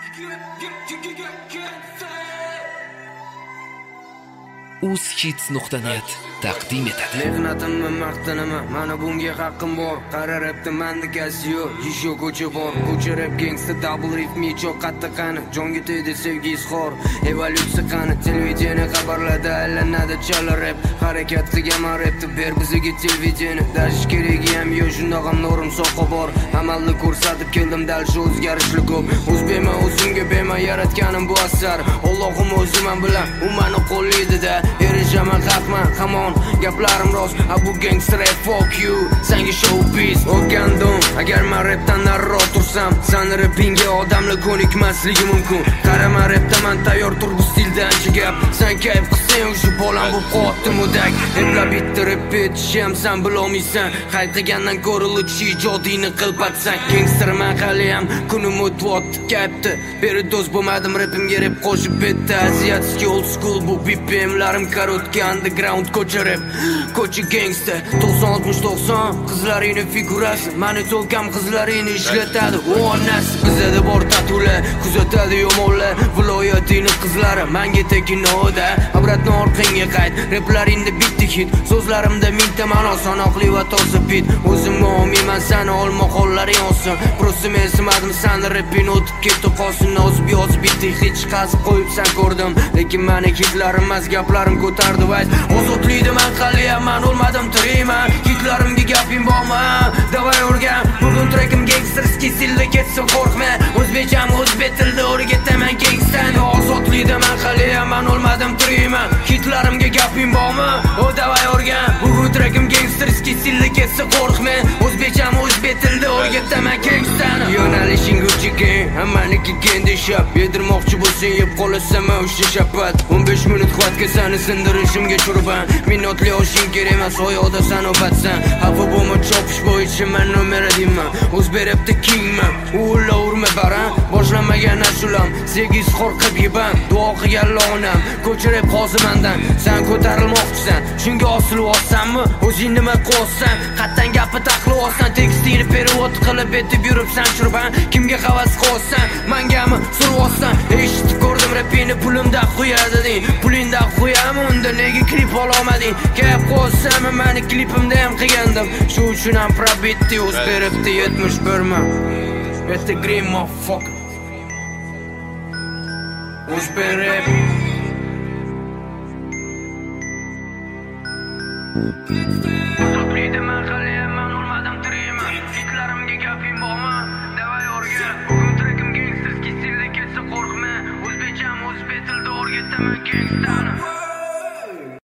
uzhits.net taqdim etadi. Mehnatimni maqtanaman, mana bunga haqqim bor. Qara rapda mandikasi yo'q, yisho ko'cha bor. Ko'cha rap gangsta double ritmi cho'q qattiq qani. Jonga tegdi sevgi izhor, evolyutsiya qani. Televideniya xabarlarda aylanadi chala rap. Harakat qilgan rapni ber bizga televideniya. Dashish keragi ham yo'q, shundoq ham norm soqqa bor. Amalni ko'rsatib keldim, dal shu o'zgarishli ko'p. O'zbekman o'zimga bema yaratganim bu asar. Allohim o'zim bilan u meni qo'llaydi-da. Erishaman haqman, come on, gaplarim rost. Bu gangster rap, fuck you, senga showbiz o'rgandim. Agar men rapdan nariroq tursam, sen rapingga odamlar ko'nikmasligi mumkin. Qarama rapda men tayyor tur bu stildan chigab. Sen kayf qilsang shu bolam bu qotdi mudak. Eplab bitta repetishim sen bilolmaysan. Hayt qilgandan ko'riluvchi ijodingni qilpatsan. Gangsterman hali ham kunim o'tib kayfdi. Beri do'st bo'lmadim rapimga rap qo'shib bitdi. Aziyatski old school bu BPMlarim karotka underground ko'cha rap. Ko'cha gangster 90-60-90 qizlarini figurasi. Mani to'lkam qizlarini ishlatadi. Onasi bizada bor tatular, kuzatadi yomonlar. Viloyatini qizlari menga tekinoda. Obratni orqangga qayt. Raplaringda bitta hit, so'zlarimda mingta ma'no sanoqli va toza bit. O'zim mo'minman, seni olma qo'llaring olsin. Prosta men simadim, seni raping o'tib ketdi qolsin. Yozib bitta hech qazib qo'yibsan ko'rdim. Lekin meni hitlarim emas, gaplarim ko'tardi vays. Ozodlikda men qaliyman, o'lmadim tirayman. Hitlarimga gaping bormi? Davay o'rgan. Bugun trekim gangsterski stilda ketsin qo'rqma. O'zbekcham o'zbek tilida o'rgataman gangstani. Ozodlikda men qaliyman, o'lmadim tirayman. Hitlarimga gaping bormi? O davay o'rgan. Bugun trekim gangsterski stilda ketsin qo'rqma. O'zbekcham o'zbek tilida o'rgataman gangstani. Yo'nalishing uchiga, hammaniki kendishab. Yedirmoqchi bo'lsang yeb qolasam o'sha shapat. 15 minut quvvatga seni sindirishimga churban. Minutli oshing kerak emas, oyoqda sen obatsan. Xafa bo'lma chopish bo'yicha men numera deyman. O'zbek rapda kingman. Ulla urma baran, boshlamagan ashulam. Segiz xor qilib yiban, duo qilgan onam. Ko'cha rap qozimandan, sen ko'tarilmoqchisan. Shunga osilib olsanmi? O'zing nima qo'ysan? Qatdan gapi taqlib olsan, tekstingni perevod qilib etib yuribsan churban. Kimga havas qo'ysan? Mangami surib olsan? Eshitib ko'rdim rapingni pulimda qo'yadi ding. Pulingda qo'yam, unda nega klip olmading? Gap qo'ysam meni klipimda ham qilgandim. Shu uchun ham probitdi o'z beribdi 71 man. It's the green motherfucker. O'z berib Ozodlikda men qaliyman, o'lmadim tirayman. Hitlarimga gaping bormi? Davay o'rgan. Bugun trekim gangsterski stilda ketsa qo'rqma. O'zbekcham o'zbek tilida o'rgataman gangstani.